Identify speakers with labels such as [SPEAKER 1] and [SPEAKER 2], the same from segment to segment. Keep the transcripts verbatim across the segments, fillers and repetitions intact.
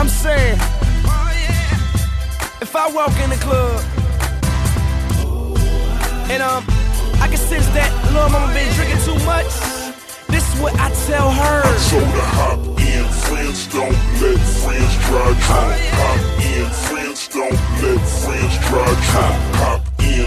[SPEAKER 1] I'm saying, if I walk in the club and um, I can sense that little mama been drinking too much, this is what I tell her.
[SPEAKER 2] I told her hop in, friends don't let friends drive drunk. Hop in, friends don't let friends drive drunk. Hop in,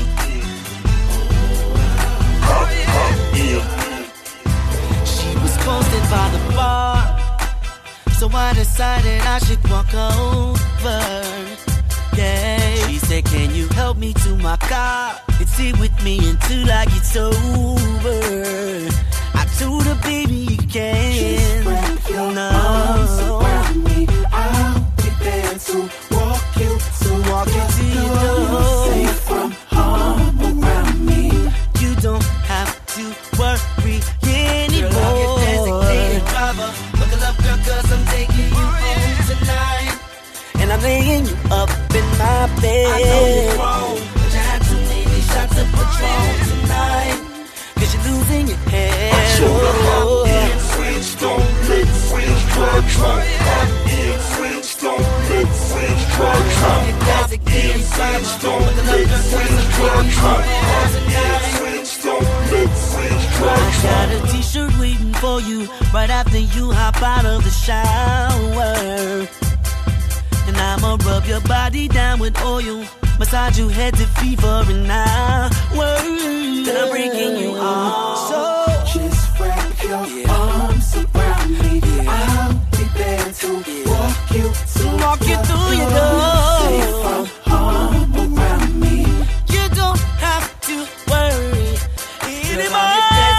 [SPEAKER 2] hop, hop in.
[SPEAKER 3] She was posted by the bar, so I decided I should walk over. Yeah, she said, can you help me to my car and sit with me until I get sober? I told her, baby, you can.
[SPEAKER 4] Just wrap your arms around me. I'll be there to walk you to
[SPEAKER 3] walk you to your door.
[SPEAKER 4] Safe from harm around me.
[SPEAKER 3] You don't have to worry anymore. Girl, I'm your designated driver. Buckle up, girl, cause I'm taking you home tonight. And I'm laying you up in my bed. I know you're wrong, but you had too many shots of Patron tonight. Cause you're losing your head.
[SPEAKER 2] I told her hop in, friends don't let friends drive drunk. Hop in, friends don't let friends drive drunk. Hop in, friends don't let friends drive drunk. Hop in, friends don't let friends drive drunk.
[SPEAKER 3] I got a t-shirt waiting for you right after you hop out of the shower. And I'ma rub your body down with oil, massage you head to feet for an hour. Then I'm breaking you off. So
[SPEAKER 4] just wrap your
[SPEAKER 3] yeah.
[SPEAKER 4] arms around me.
[SPEAKER 3] Yeah.
[SPEAKER 4] I'll be there to
[SPEAKER 3] Yeah.
[SPEAKER 4] walk you to
[SPEAKER 3] walk you through your
[SPEAKER 4] Safe
[SPEAKER 3] door.
[SPEAKER 4] from harm around me.
[SPEAKER 3] You don't have to worry anymore.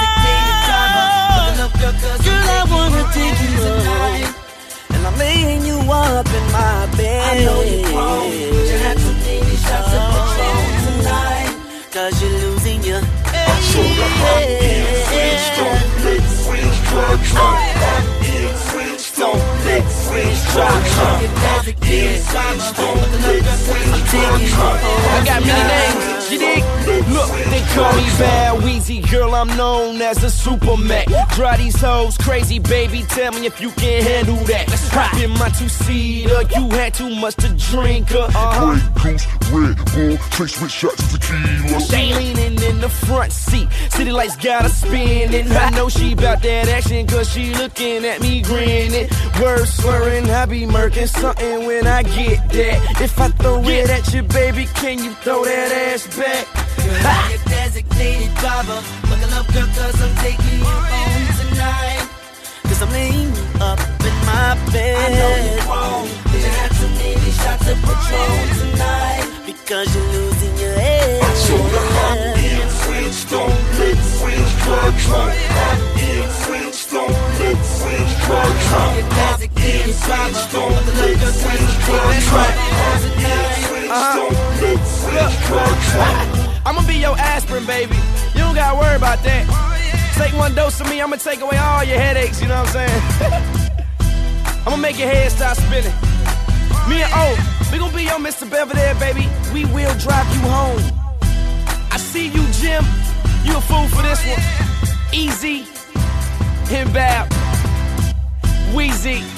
[SPEAKER 3] Girl, I wanna take you tonight, and I'm laying you up in my bed.
[SPEAKER 4] I know you're wrong, but you had too many shots of Patron tonight.
[SPEAKER 3] Cause you're losing your head.
[SPEAKER 2] I told her hop in, friends don't let friends drive drunk. Hop in, friends don't let friends drive drunk. Hop in, friends don't let friends drive drunk.
[SPEAKER 1] I got many names, you dig? Look, they call me Bad Weezy, girl, I'm known as a Superman. Drive these hoes crazy, baby, tell me if you can handle that. Let's hop in my two-seater, you had too much to drink, uh, uh-huh.
[SPEAKER 2] Grey Goose, Red Bull, chase with shots of tequila.
[SPEAKER 1] They leaning in the front seat, city lights got her spinning. I know she bout that action, cause she looking at me grinning. Words slurring, I be murking something when I get that. If I throw it at you, baby, can you throw that ass back?
[SPEAKER 3] I'm your designated driver. Buckle up, girl, cause I'm taking you home tonight. Cause I'm laying you up in my bed.
[SPEAKER 4] I know you're wrong, but you had too many shots of Patron tonight.
[SPEAKER 3] Because you're losing your head.
[SPEAKER 2] I told her hop in, friends don't let friends drive drunk. Hop in, friends don't let friends drive drunk. Hop in, friends don't let friends drive drunk. Hop in, friends don't let friends drive drunk.
[SPEAKER 1] I'ma be your aspirin, baby. You don't gotta worry about that. Take one dose of me, I'ma take away all your headaches, you know what I'm saying? I'ma make your head start spinning. Me and O, we gon' be your Mister Belvedere, baby. We will drive you home. I see you, Jim. You a fool for this one. Easy. Him Bab. Weezy.